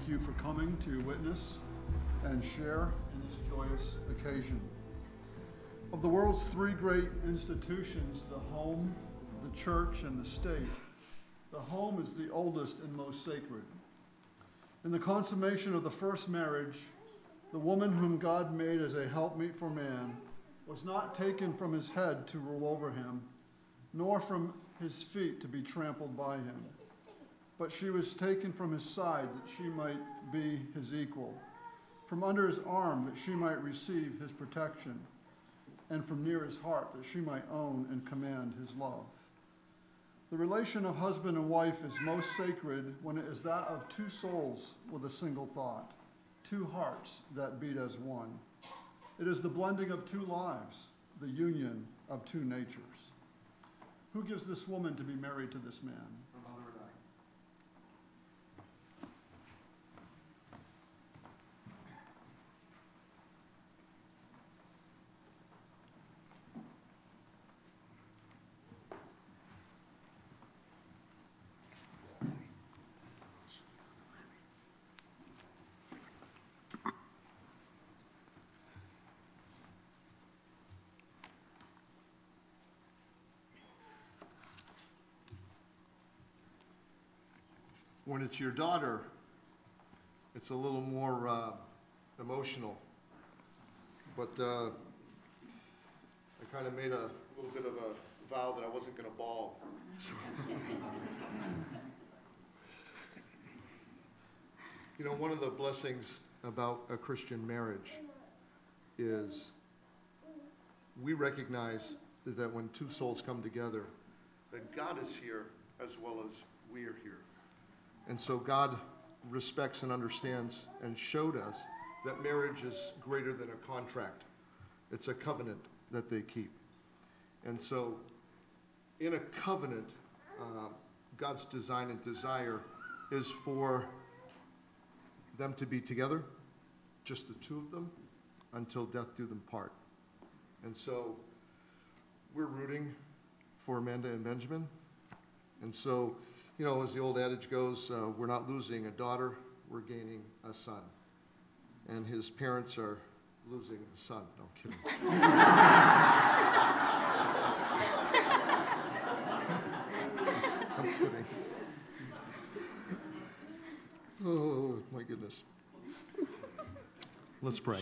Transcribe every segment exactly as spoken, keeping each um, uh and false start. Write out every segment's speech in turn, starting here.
thank you for coming to witness and share in this joyous occasion. Of the world's three great institutions, the home, the church, and the state, the home is the oldest and most sacred. In the consummation of the first marriage, the woman whom God made as a helpmeet for man was not taken from his head to rule over him, nor from his feet to be trampled by him. But she was taken from his side that she might be his equal, from under his arm that she might receive his protection, and from near his heart that she might own and command his love. The relation of husband and wife is most sacred when it is that of two souls with a single thought, two hearts that beat as one. It is the blending of two lives, the union of two natures. Who gives this woman to be married to this man? Her mother and I. When it's your daughter, it's a little more uh, emotional. But uh, I kind of made a little bit of a vow that I wasn't going to bawl. You know, one of the blessings about a Christian marriage is we recognize that when two souls come together, that God is here as well as we are here. And so God respects and understands and showed us that marriage is greater than a contract. It's a covenant that they keep. And so in a covenant, uh, God's design and desire is for them to be together, just the two of them, until death do them part. And so we're rooting for Amanda and Benjamin. And so, you know, as the old adage goes, uh, we're not losing a daughter, we're gaining a son. And his parents are losing a son. No, I'm kidding. I'm kidding. Oh, my goodness. Let's pray.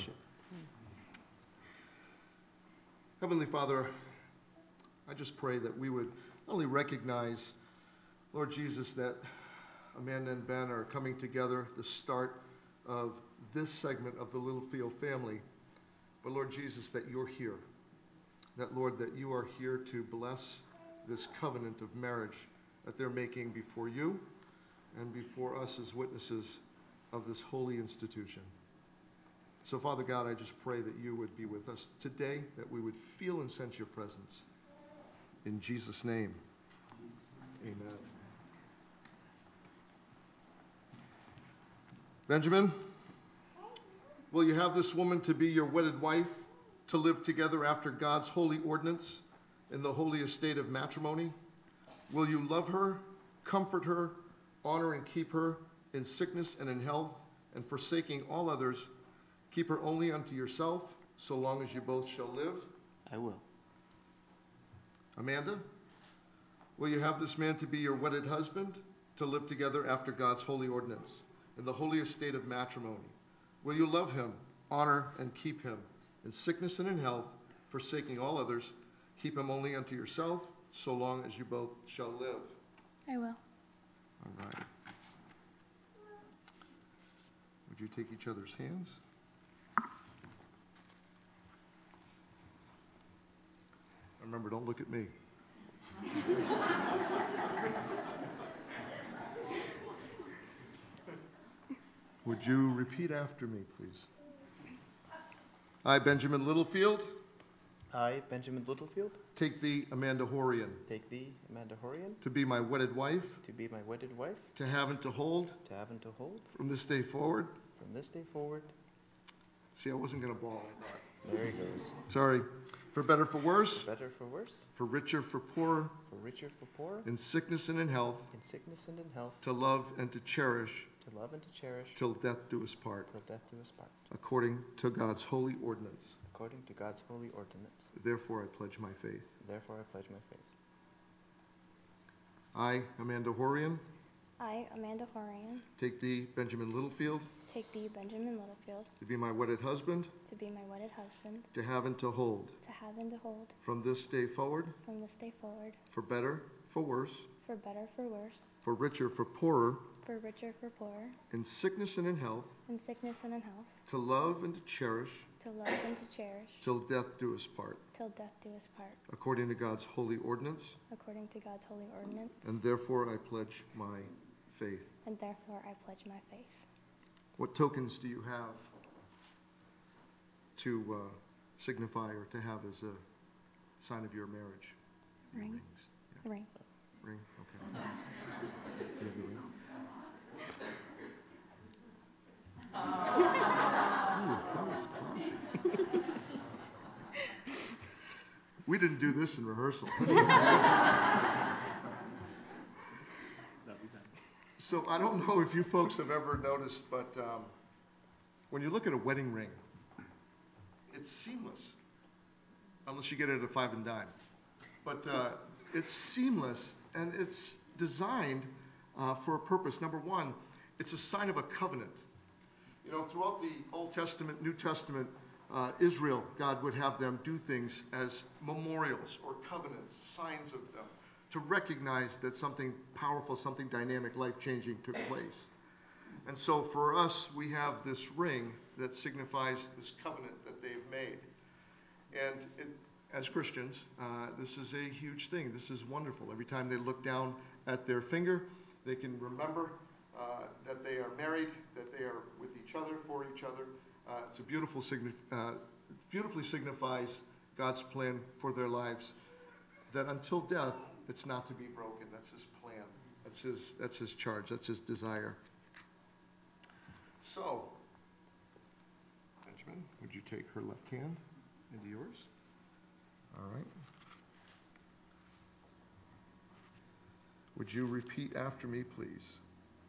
Heavenly Father, I just pray that we would not only recognize, Lord Jesus, that Amanda and Ben are coming together at the start of this segment of the Littlefield family, but Lord Jesus, that you're here. That, Lord, that you are here to bless this covenant of marriage that they're making before you and before us as witnesses of this holy institution. So, Father God, I just pray that you would be with us today, that we would feel and sense your presence. In Jesus' name, amen. Benjamin, will you have this woman to be your wedded wife, to live together after God's holy ordinance in the holy estate of matrimony? Will you love her, comfort her, honor and keep her in sickness and in health, and forsaking all others, keep her only unto yourself, so long as you both shall live? I will. Amanda, will you have this man to be your wedded husband, to live together after God's holy ordinance in the holy estate of matrimony? Will you love him, honor and keep him in sickness and in health, forsaking all others, keep him only unto yourself, so long as you both shall live? I will. All right. Would you take each other's hands? Remember, don't look at me. Would you repeat after me, please? I, Benjamin Littlefield. I, Benjamin Littlefield. Take thee, Amanda Horian. Take thee, Amanda Horian. To be my wedded wife. To be my wedded wife. To have and to hold. To have and to hold. From this day forward. From this day forward. See, I wasn't going to bawl, I thought. There he goes. Sorry. For better, for worse. For better, for worse. For richer, for poorer. For richer, for poorer. In sickness and in health. In sickness and in health. To love and to cherish. to love and to cherish, till death do us part, till death do us part, according to God's holy ordinance. according to God's holy ordinance. Therefore I pledge my faith. Therefore I pledge my faith. I, Amanda Horian, I, Amanda Horian, take thee, Benjamin Littlefield, take thee, Benjamin Littlefield, to be my wedded husband, to be my wedded husband, to have and to hold, to have and to hold, from this day forward, from this day forward, for better, for worse, for better, for worse, for richer, for poorer, for richer, for poorer, in sickness and in health, in sickness and in health, to love and to cherish, to love and to cherish, till death do us part, till death do us part, according to God's holy ordinance, according to God's holy ordinance, and therefore I pledge my faith. and therefore I pledge my faith. What tokens do you have to uh, signify or to have as a sign of your marriage? Your Ring. rings. Yeah. Ring. Ring, okay. You have the ring? Ooh, that was classy. We didn't do this in rehearsal. This is So I don't know if you folks have ever noticed, but um, when you look at a wedding ring, it's seamless, unless you get it at a five and dime. But uh, it's seamless, and it's designed uh, for a purpose. Number one, it's a sign of a covenant. You know, throughout the Old Testament, New Testament, uh, Israel, God would have them do things as memorials or covenants, signs of them, to recognize that something powerful, something dynamic, life-changing took place. And so for us, we have this ring that signifies this covenant that they've made. And it, as Christians, uh, this is a huge thing. This is wonderful. Every time they look down at their finger, they can remember uh, that they are married, that they are with each other, for each other. Uh, it's a beautiful, signi- uh, beautifully signifies God's plan for their lives, that until death, it's not to be broken. That's his plan. That's his, that's his charge. That's his desire. So, Benjamin, would you take her left hand into yours? All right. Would you repeat after me, please?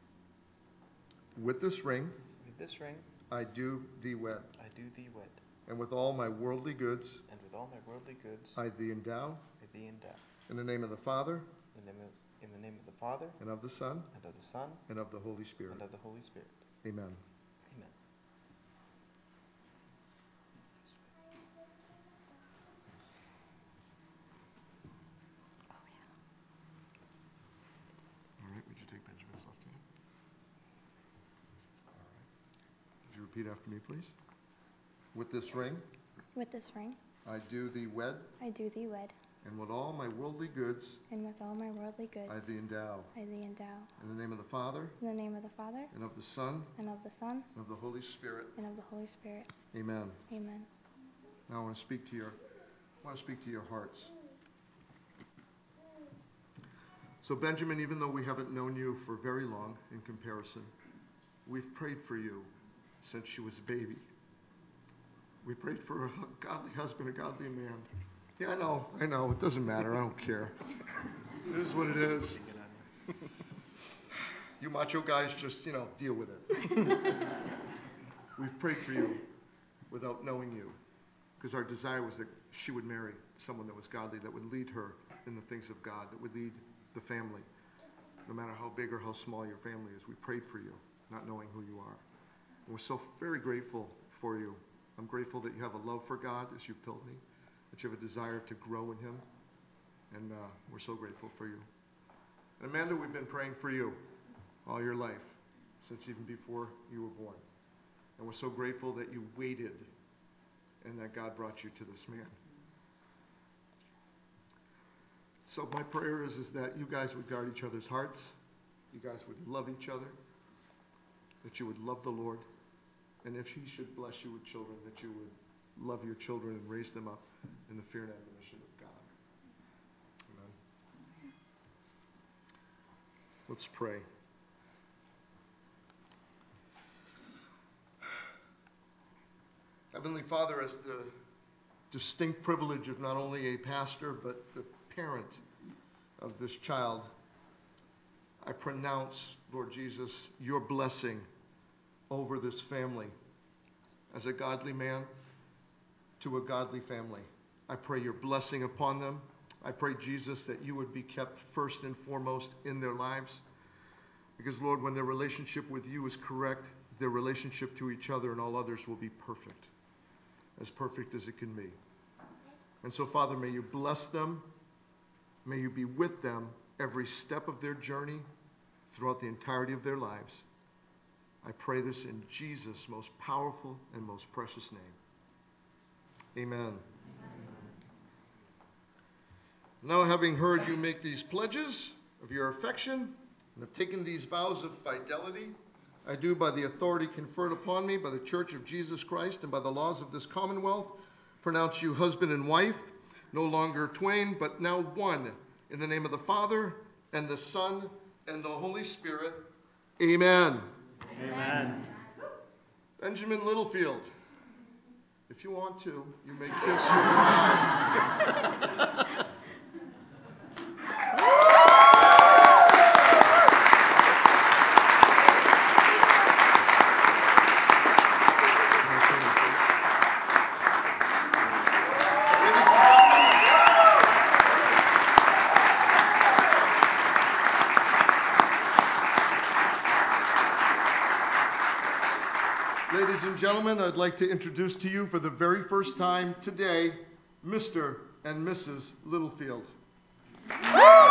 With this ring, With this ring, I do thee wed, I do thee wed, and with all my worldly goods, and with all my worldly goods, I thee endow, I thee endow. in the name of the Father, In the, name of, in the name of the Father, and of the Son, and of the Son, and of the Holy Spirit. and of the Holy Spirit. Amen. Amen. All right, would you take Benjamin's left hand? All right. Would you repeat after me, please? With this ring, With this ring, I do thee wed, I do thee wed, and with all my worldly goods, and with all my worldly goods, I thee endow. I thee endow. In the name of the Father, In the name of the Father, and of the Son, and of the Son, and of the Holy Spirit. and of the Holy Spirit. Amen. Amen. Now I want to speak to your, I want to speak to your hearts. So Benjamin, even though we haven't known you for very long in comparison, we've prayed for you since she was a baby. We prayed for a godly husband, a godly man. Yeah, I know, I know. It doesn't matter. I don't care. It is what it is. You macho guys just, you know, deal with it. We've prayed for you without knowing you, because our desire was that she would marry someone that was godly, that would lead her in the things of God, that would lead the family. No matter how big or how small your family is, we prayed for you, not knowing who you are. And we're so very grateful for you. I'm grateful that you have a love for God, as you've told me, that you have a desire to grow in him. And uh, we're so grateful for you. And Amanda, we've been praying for you all your life, since even before you were born. And we're so grateful that you waited and that God brought you to this man. So my prayer is, is that you guys would guard each other's hearts, you guys would love each other, that you would love the Lord, and if he should bless you with children, that you would love your children and raise them up in the fear and admonition of God. Amen. Let's pray. Heavenly Father, as the distinct privilege of not only a pastor, but the parent of this child, I pronounce Lord Jesus, your blessing over this family. As a godly man to a godly family, I pray your blessing upon them. I pray, Jesus, that you would be kept first and foremost in their lives. Because, Lord, when their relationship with you is correct, their relationship to each other and all others will be perfect. As perfect as it can be. And so, Father, may you bless them. May you be with them every step of their journey throughout the entirety of their lives. I pray this in Jesus' most powerful and most precious name. Amen. Now, having heard you make these pledges of your affection and have taken these vows of fidelity, I do, by the authority conferred upon me by the Church of Jesus Christ and by the laws of this Commonwealth, pronounce you husband and wife, no longer twain, but now one, in the name of the Father, and the Son, and the Holy Spirit. Amen. Amen. Benjamin Littlefield, if you want to, you may kiss your bride. Ladies and gentlemen, I'd like to introduce to you for the very first time today, Mister and Missus Littlefield.